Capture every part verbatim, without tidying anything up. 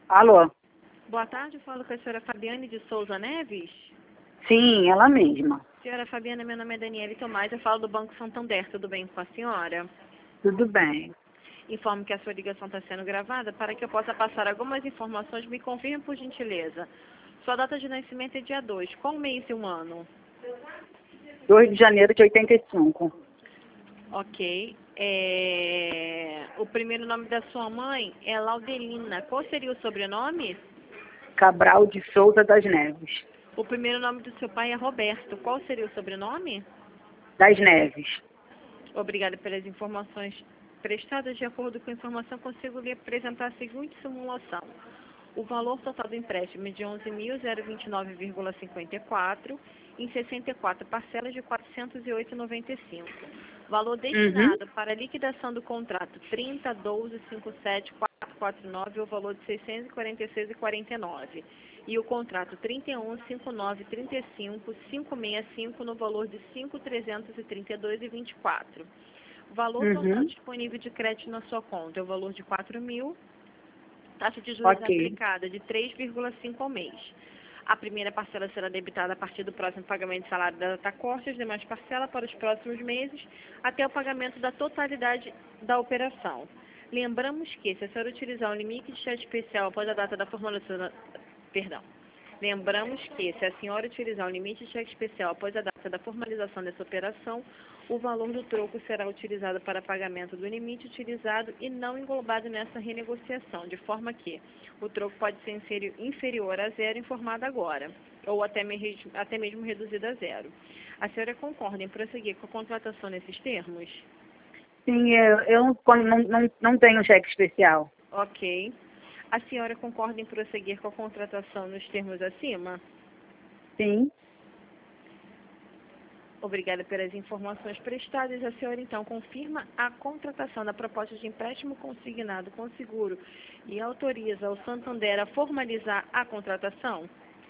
Alô? Boa tarde, eu falo com a senhora Fabiane de Souza Neves. Sim, ela mesma. Senhora Fabiana, meu nome é Daniele Tomás, eu falo do Banco Santander, tudo bem com a senhora? Tudo bem. Informo que a sua ligação está sendo gravada para que eu possa passar algumas informações. Me confirme, por gentileza. Sua data de nascimento é dia dois. Qual mês e um ano? dois de janeiro de oitenta e cinco. Ok. É... O primeiro nome da sua mãe é Laudelina. Qual seria o sobrenome? Cabral de Souza das Neves. O primeiro nome do seu pai é Roberto. Qual seria o sobrenome? Das Neves. Obrigada pelas informações prestadas. De acordo com a informação, consigo lhe apresentar a seguinte simulação. O valor total do empréstimo é de onze mil vinte e nove vírgula cinquenta e quatro em sessenta e quatro parcelas de quatrocentos e oito vírgula noventa e cinco. Valor destinado Uhum. para a liquidação do contrato trinta, doze, cinquenta e sete, quatrocentos e quarenta e nove, o valor de seiscentos e quarenta e seis vírgula quarenta e nove. E o contrato trinta e um, cinquenta e nove, trinta e cinco, quinhentos e sessenta e cinco no valor de cinco mil trezentos e trinta e dois vírgula vinte e quatro. O valor total Uhum. disponível de crédito na sua conta é o valor de quatro mil. Taxa de juros Ok. aplicada de três vírgula cinco ao mês. A primeira parcela será debitada a partir do próximo pagamento de salário da data corte, as demais parcelas para os próximos meses, até o pagamento da totalidade da operação. Lembramos que, se a senhora utilizar um limite de cheque especial após a data da formulação da... Perdão. Lembramos que, se a senhora utilizar um limite de cheque especial após a data da formalização dessa operação, o valor do troco será utilizado para pagamento do limite utilizado e não englobado nessa renegociação, de forma que o troco pode ser inferior a zero informado agora, ou até, me, até mesmo reduzido a zero. A senhora concorda em prosseguir com a contratação nesses termos? Sim, eu, eu não, não, não, não tenho cheque especial. Ok. A senhora concorda em prosseguir com a contratação nos termos acima? Sim. Obrigada pelas informações prestadas. A senhora, então, confirma a contratação da proposta de empréstimo consignado com seguro e autoriza o Santander a formalizar a contratação?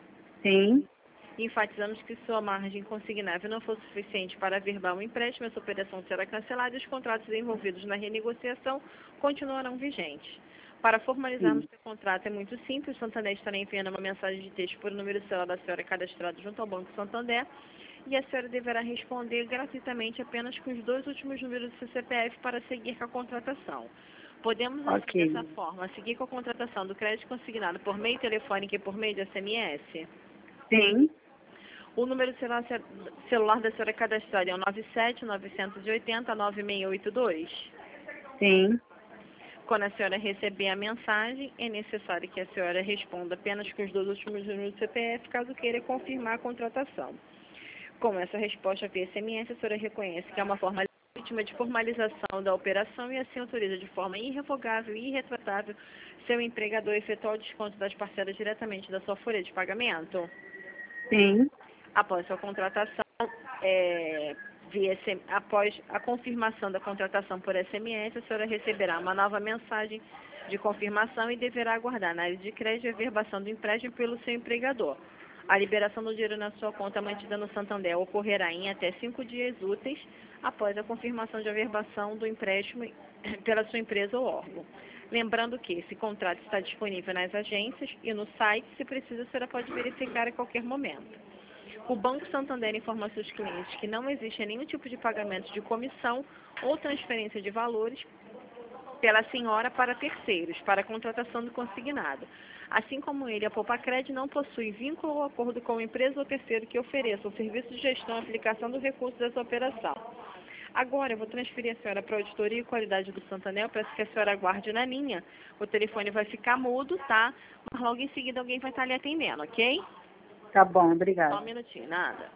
Sim. Enfatizamos que se sua margem consignável não for suficiente para averbar o empréstimo, essa operação será cancelada e os contratos envolvidos na renegociação continuarão vigentes. Para formalizarmos Sim. o contrato é muito simples. O Santander estará enviando uma mensagem de texto por número celular da senhora cadastrado junto ao Banco Santander e a senhora deverá responder gratuitamente apenas com os dois últimos números do seu C P F para seguir com a contratação. Podemos, assim, Ok. dessa forma, seguir com a contratação do crédito consignado por meio telefônico e por meio de S M S? Sim. O número celular, celular da senhora cadastrada é o nove sete nove oito zero nove seis oito dois. Sim. Quando a senhora receber a mensagem, é necessário que a senhora responda apenas com os dois últimos números do C P F, caso queira confirmar a contratação. Com essa resposta via S M S, a senhora reconhece que é uma forma legítima de formalização da operação e assim autoriza de forma irrevogável e irretratável seu empregador a efetuar o desconto das parcelas diretamente da sua folha de pagamento. Sim. Após sua contratação, é, via S M, após a confirmação da contratação por S M S, a senhora receberá uma nova mensagem de confirmação e deverá aguardar na área de crédito a averbação do empréstimo pelo seu empregador. A liberação do dinheiro na sua conta mantida no Santander ocorrerá em até cinco dias úteis após a confirmação de averbação do empréstimo pela sua empresa ou órgão. Lembrando que esse contrato está disponível nas agências e no site, se precisa, a senhora pode verificar a qualquer momento. O Banco Santander informa a seus clientes que não existe nenhum tipo de pagamento de comissão ou transferência de valores pela senhora para terceiros, para a contratação do consignado. Assim como ele, a Poupacred não possui vínculo ou acordo com a empresa ou terceiro que ofereça o serviço de gestão e aplicação do recurso dessa operação. Agora, eu vou transferir a senhora para a auditoria e qualidade do Santander. Eu peço que a senhora aguarde na linha. O telefone vai ficar mudo, tá? Mas logo em seguida alguém vai estar lhe atendendo, ok? Tá bom, Só obrigada. um minutinho, nada.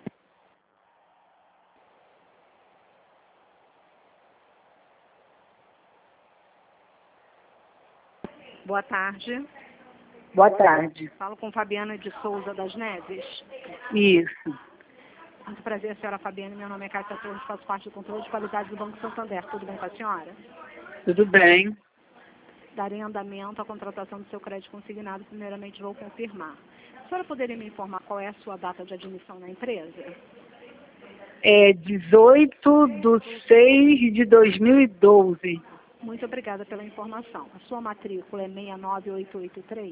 Boa tarde. Boa tarde. Falo com Fabiana de Souza das Neves. Isso. Muito prazer, senhora Fabiana. Meu nome é Cátia Torres, faço parte do controle de qualidade do Banco Santander. Tudo bem com a senhora? Tudo bem. Darei andamento à contratação do seu crédito consignado. Primeiramente, vou confirmar. A senhora poderia me informar qual é a sua data de admissão na empresa? É dezoito de seis de dois mil e doze. Muito obrigada pela informação. A sua matrícula é seis nove oito oito três?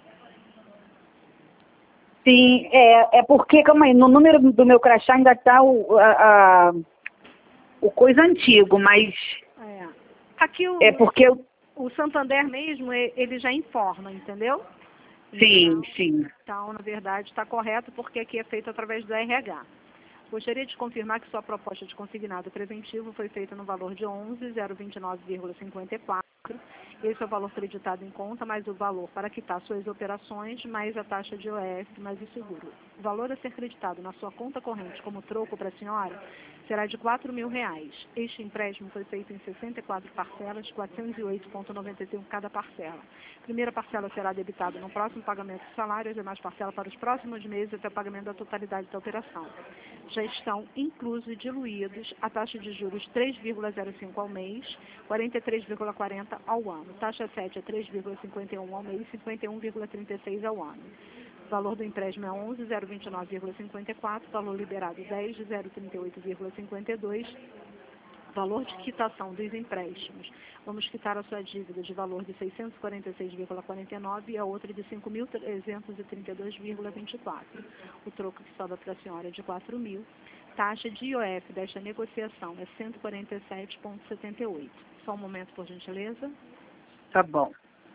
Sim, é, é porque, calma aí, no número do meu crachá ainda está o, a, a, o coisa antigo, mas É. Aqui o, é porque eu... o Santander mesmo, e- ele já informa, entendeu? Sim, Então, sim. então, na verdade, está correto, porque aqui é feito através do R H. Gostaria de confirmar que sua proposta de consignado preventivo foi feita no valor de onze mil e vinte e nove vírgula cinquenta e quatro. Esse é o valor creditado em conta, mais o valor para quitar suas operações, mais a taxa de O F, mais o seguro. O valor a ser creditado na sua conta corrente como troco para a senhora será de quatro mil reais. Este empréstimo foi feito em sessenta e quatro parcelas, de quatrocentos e oito vírgula noventa e cinco cada parcela. A primeira parcela será debitada no próximo pagamento do salário, as demais parcelas para os próximos meses até o pagamento da totalidade da operação. Já estão inclusos e diluídos a taxa de juros três vírgula zero cinco ao mês, quarenta e três vírgula quarenta ao ano. Taxa sete é três vírgula cinquenta e um ao mês, cinquenta e um vírgula trinta e seis ao ano. O valor do empréstimo é onze mil vinte e nove vírgula cinquenta e quatro, valor liberado dez mil trinta e oito vírgula cinquenta e dois. Valor de quitação dos empréstimos. Vamos quitar a sua dívida de valor de seiscentos e quarenta e seis vírgula quarenta e nove e a outra de cinco mil trezentos e trinta e dois vírgula vinte e quatro. O troco que sobra para a senhora é de quatro mil. Taxa de I O F desta negociação é cento e quarenta e sete vírgula setenta e oito. Só um momento, por gentileza. Tá bom.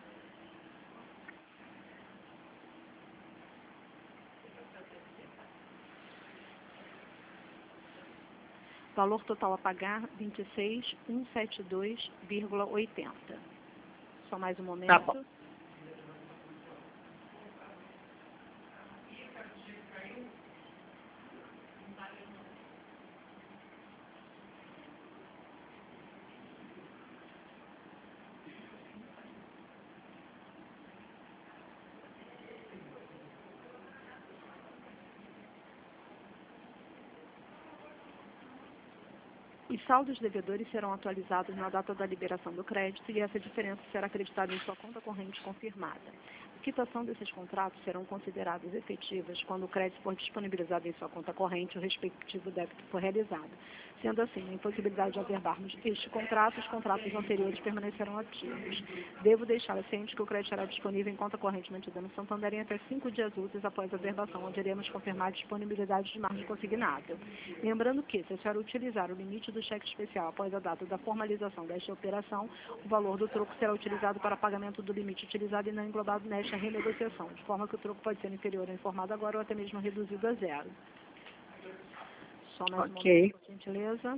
Valor total a pagar, vinte e seis mil cento e setenta e dois vírgula oitenta. Só mais um momento. Tá bom. Os saldos devedores serão atualizados na data da liberação do crédito e essa diferença será acreditada em sua conta corrente confirmada. A quitação desses contratos serão consideradas efetivas quando o crédito for disponibilizado em sua conta corrente e o respectivo débito for realizado. Sendo assim, na impossibilidade de averbarmos este contrato, os contratos anteriores permanecerão ativos. Devo deixá-la ciente que o crédito será disponível em conta corrente mantida no Santander em até cinco dias úteis após a averbação, onde iremos confirmar a disponibilidade de margem consignada. Lembrando que, se a senhora utilizar o limite do cheque especial após a data da formalização desta operação, o valor do troco será utilizado para pagamento do limite utilizado e não englobado nesta renegociação, de forma que o troco pode ser inferior ao informado agora ou até mesmo reduzido a zero. Só mais um Ok. momento, por gentileza.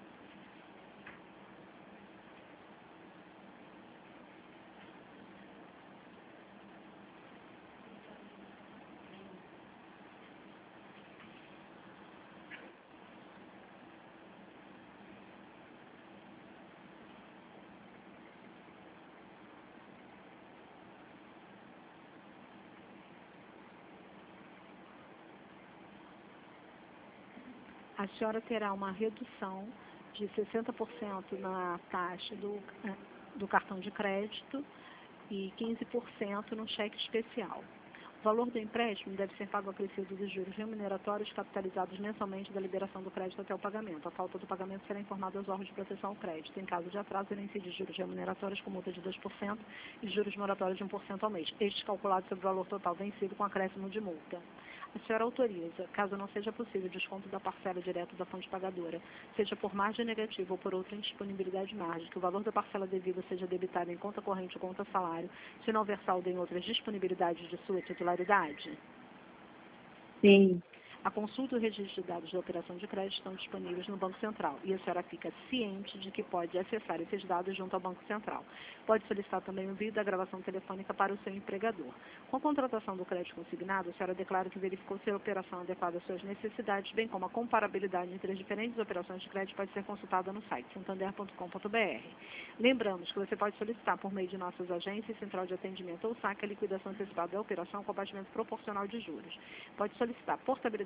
A senhora terá uma redução de sessenta por cento na taxa do, eh, do cartão de crédito e quinze por cento no cheque especial. O valor do empréstimo deve ser pago acrescido dos juros remuneratórios capitalizados mensalmente da liberação do crédito até o pagamento. A falta do pagamento será informada aos órgãos de proteção ao crédito. Em caso de atraso, serão incididos juros remuneratórios com multa de dois por cento e juros moratórios de um por cento ao mês. Estes calculados sobre o valor total vencido com acréscimo de multa. A senhora autoriza, caso não seja possível o desconto da parcela direto da fonte pagadora, seja por margem negativa ou por outra indisponibilidade de margem, que o valor da parcela devida seja debitado em conta corrente ou conta salário, se não houver saldo em outras disponibilidades de sua titularidade? Sim. A consulta e o registro de dados da operação de crédito estão disponíveis no Banco Central e a senhora fica ciente de que pode acessar esses dados junto ao Banco Central. Pode solicitar também o envio da gravação telefônica para o seu empregador. Com a contratação do crédito consignado, a senhora declara que verificou se a operação adequada às suas necessidades, bem como a comparabilidade entre as diferentes operações de crédito pode ser consultada no site santander ponto com ponto br. Lembramos que você pode solicitar por meio de nossas agências, central de atendimento ou saque a liquidação antecipada da operação com abatimento proporcional de juros. Pode solicitar portabilidade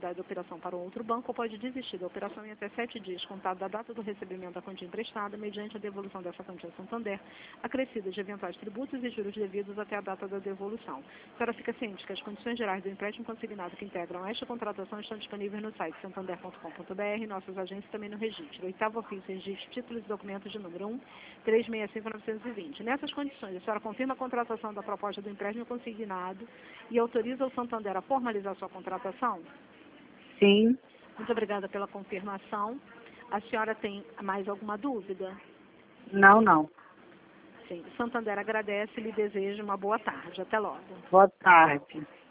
da operação para um outro banco ou pode desistir da operação em até sete dias, contado da data do recebimento da quantia emprestada, mediante a devolução dessa quantia ao Santander, acrescida de eventuais tributos e juros devidos até a data da devolução. A senhora fica ciente que as condições gerais do empréstimo consignado que integram esta contratação estão disponíveis no site santander ponto com ponto br e nossas agências também no registro. Oitavo ofício, registro, títulos e documentos de número um, trezentos e sessenta e cinco, novecentos e vinte. Nessas condições, a senhora confirma a contratação da proposta do empréstimo consignado e autoriza o Santander a formalizar sua contratação? Sim. Muito obrigada pela confirmação. A senhora tem mais alguma dúvida? Não, não. Sim. O Santander agradece e lhe deseja uma boa tarde. Até logo. Boa tarde.